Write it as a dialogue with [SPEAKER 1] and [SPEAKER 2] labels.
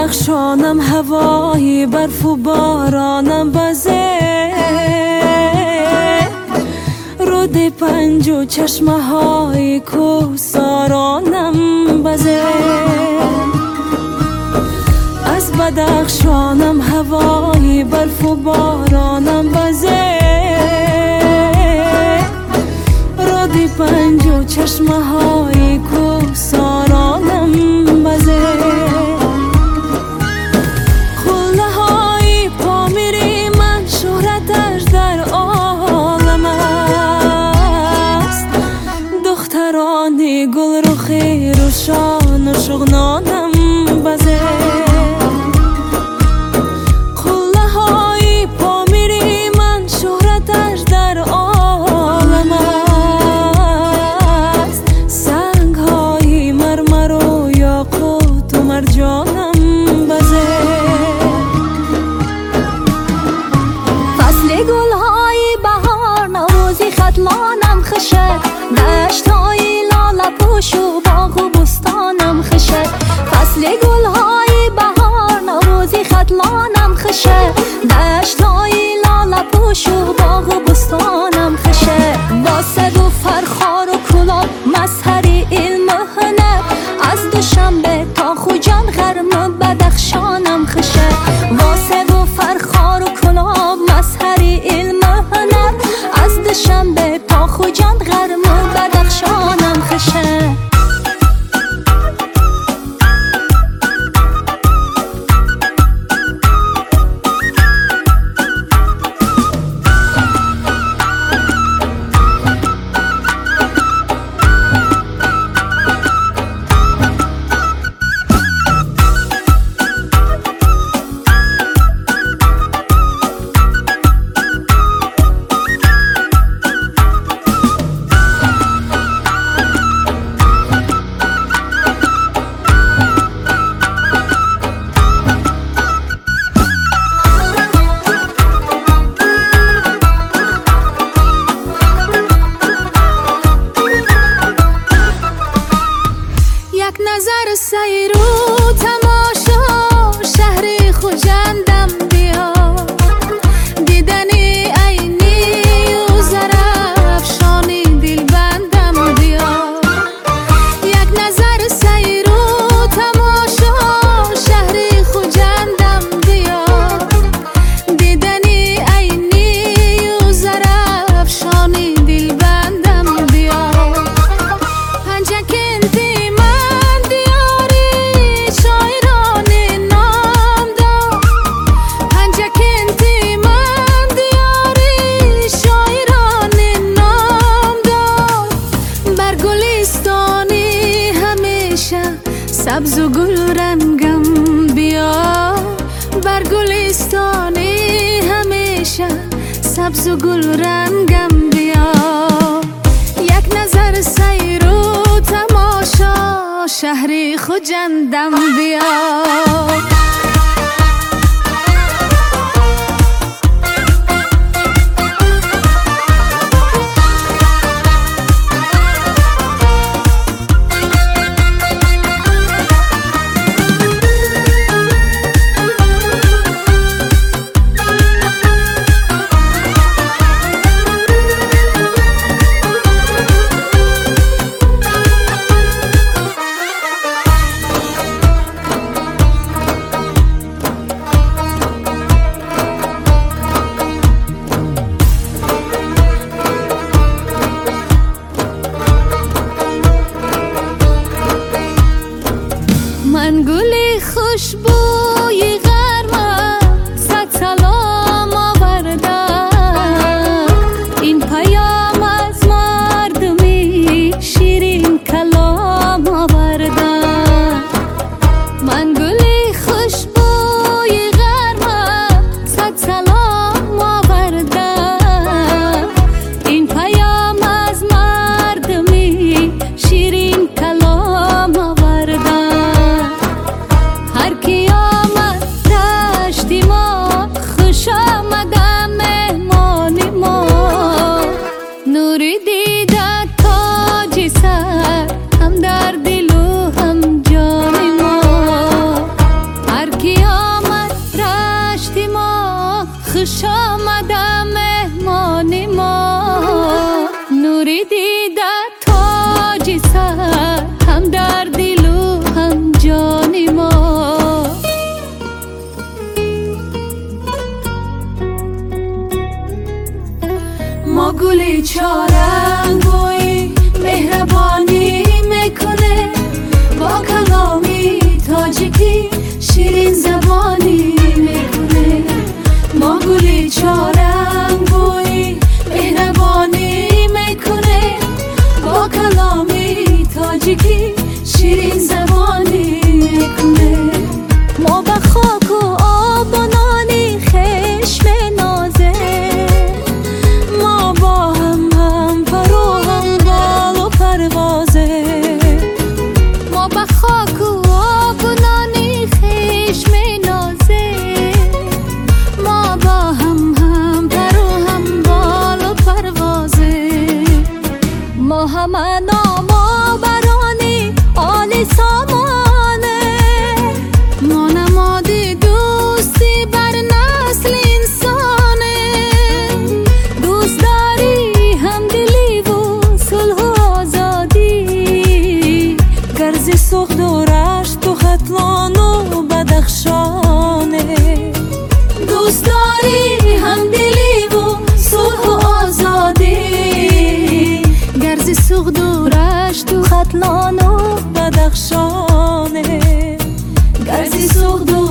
[SPEAKER 1] بدخشانم هوای برف و بارانم بزه، رود پنج و چشمه های کوهسارانم بزه. از بدخشانم هوای برف و بارانم بزه، رود پنج و چشمه های کوهسارانم بزه. گل رخ روشان و شغنانم بزه، قله های پامیری من شهرتش در عالم است. سنگ های مرمر و یاقوت و مرجانم بزه.
[SPEAKER 2] فصل گل های بهار نوروزی خطلانم خشه، دشت های پوش و باغ و بستانم خشه. فصل گل های بهار نوروزی خطلانم خشه، دشت های لاله پوش و باغ و بستانم خشه. با صد و فرخار و کلاب مظهر علم و هنر، از دوشنبه تا خوجان غرم بدخشانم خشه. با صد و فرخار و کلاب مظهر علم و هنر، از دوشنبه تا خوجان غرم بدخشانم خشه.
[SPEAKER 1] نظر سیر و تماشا شهر خوجندم بیا، دیدنی عینی و زرافشانی دلبندم بیا. یک نظر سیر و تماشا شهر خوجندم بیا، دیدنی عینی و زرافشانی دلبندم بیا. سبز و گل رنگم بیا، بر گلستانی همیشه سبز و گل رنگم بیا. یک نظر سیر و تماشا شهر خوجندم بیا.
[SPEAKER 2] خوش آمدم مهمانی ما، نوری دیده تاجی سر، هم در دل و هم جانی ما.
[SPEAKER 1] ما گلی چارنگوی مهربانی میکنه، با کلامی تاجیکی شیرین زبانی میکنه. ما گلی چارنگوی مهربانی میکنه، با کلامی تاجیکی شیرین زبانی میکنه.
[SPEAKER 2] ما به خاک و آب و نانی خشم نازه،
[SPEAKER 1] ما با هم پر و هم بال و پروازه.
[SPEAKER 2] ما به خاک و آب و نانی خشم نازه، ما با هم پر و هم بال و پروازه. ما همه ناما برانی آل سامانه، ما نمادی دوستی بر نسل انسانه. دوست داری همدلی و صلح و آزادی،
[SPEAKER 1] گرز سخت و رشت و ختلان و بدخشانه. دوست داری همدلی و صلح و آزادی،
[SPEAKER 2] گرز سوخت و رشت و ختلان و
[SPEAKER 1] بدخشانه. گرز سخت و